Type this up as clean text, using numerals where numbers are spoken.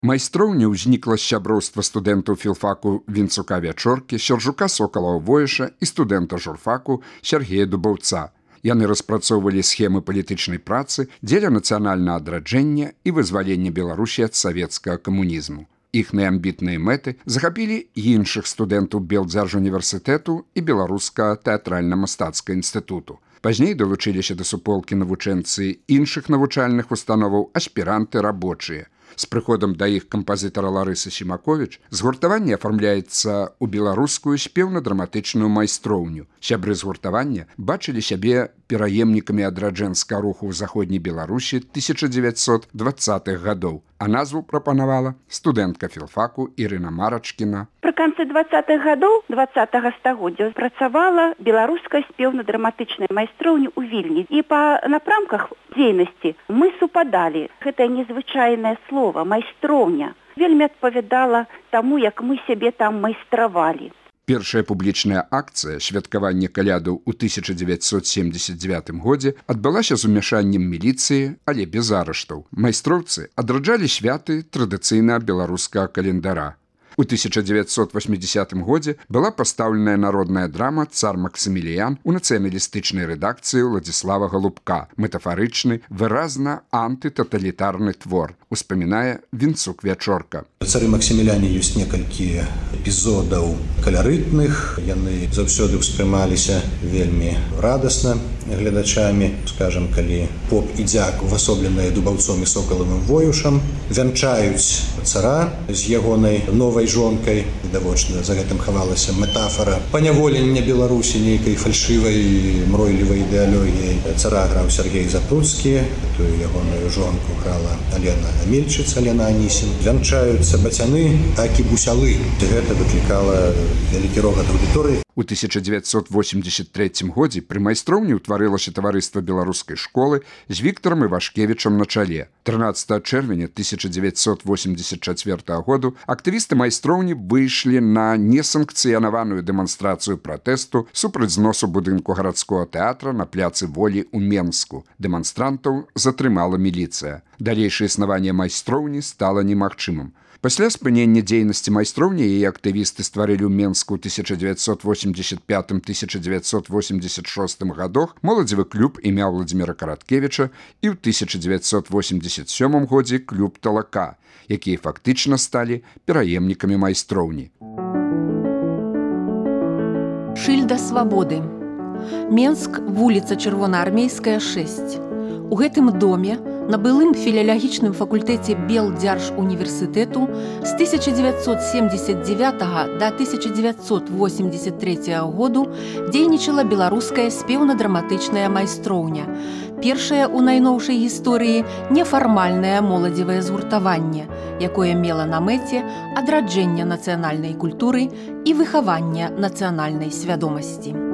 Майстроўня ўзнікла з сяброўства студэнтаў філфаку Вінцука Вячоркі, Сяржука Сокалава-Воіша і студэнта журфаку Сергея Дубаўца. Яны распрацоўвалі схемы палітычнай працы дзеля нацыянальнага адраджэння і вызвалення Беларусі ад савецкага камунізму. Іхныя амбітныя мэты захапілі іншых студэнтаў Белдзяржуніверсітэту і Беларускага тэатральна-мастацкага інстытуту. Пазней далучыліся да суполкі навучэнцы іншых навучальных установаў аспіранты рабочыя. З прыходам да іх кампазітара Ларысы Сімаковіч згуртаванне афармляецца ў беларускую спеўна-драматычную майстроўню. Сябры згуртавання бачылі сябе пераемнікамі адраджэнскага руху ў заходняй Беларусі 1920-х гадоў, а назву прапанавала студэнтка філфаку Ірына Марачкіна. Пры канцы 20-х гадоў 20-го стагоддзя працавала беларуская спеўна-драматычная майстроўня ў Вільні. І па напрамках дзейнасці мы супадалі. Гэтае незвычайнае слова «майстроўня» вельмі адпавядала таму, як мы сябе там майстравалі. Першая публічная акцыя «Святкаванне калядаў» у 1979 годзе адбылася з умяшаннем міліцыі, але без арыштаў. Майстроўцы адраджалі святы традыцыйна беларускага календара. У 1980 годзе была пастаўленая народная драма «Цар Максіміліян» у нацыяналістычнай рэдакцыі Владзіслава Галубка. Метафарычны, выразна антытаталітарны твор, успамінае Вінцук Вячорка. Цары Максіміляне ёсць некалькі эпізодаў каларытных. Яны заўсёды ўспрымаліся вельмі радасна гледачамі. Скажам, калі поп і дзяк, увасобленыя Дубаўцом і Сокалавым Воюшам, вянчаюць цара з ягонай новай жонкай. Відавочна, за гэтым хавалася метафора паняволення Беларусі нейкай фальшывай, мройлівай ідэалогіяй. Цара граў Сергей Запруцкі, тую ягоную жонку грала Алена Амельчыц, Алена Анісін. Вянчаюцца бацяны, так і бусялы. Гэта выклікала вялікі рогат аўдыторыі. У 1983 годзе пры майстроўні ўтварылася таварыства беларускай школы з Віктарам Івашкевічам на чале. 13 чэрвеня 1984 году актывісты майстроўні выйшлі на несанкцыянаваную дэманстрацыю пратэсту супраць зносу будынку гарадскога тэатра на пляцы Волі ў Менску. Дэманстрантаў затрымала міліцыя. Далейшае існаванне майстроўні стала немагчымым. Пасля спынення дзейнасці майстроўні яе актывісты стварылі ў Менску ў 1985-1986 годах моладзевы клуб імя Владзіміра Караткевіча і ў 1987 годзе клуб «Талака», якія фактычна сталі пераемнікамі майстроўні. Шыльда свабоды. Менск, вуліца Чырвонаармейская, 6. У гэтым доме на былым філалагічным факультэце Белдзяржуніверсітэту з 1979 да 1983 году дзейнічала беларуская спеўна-драматычная майстроўня. Першае ў найноўшай гісторыі нефармальнае моладзевае згуртаванне, якое мела на мэце адраджэння нацыянальнай культуры і выхавання нацыянальнай свядомасці.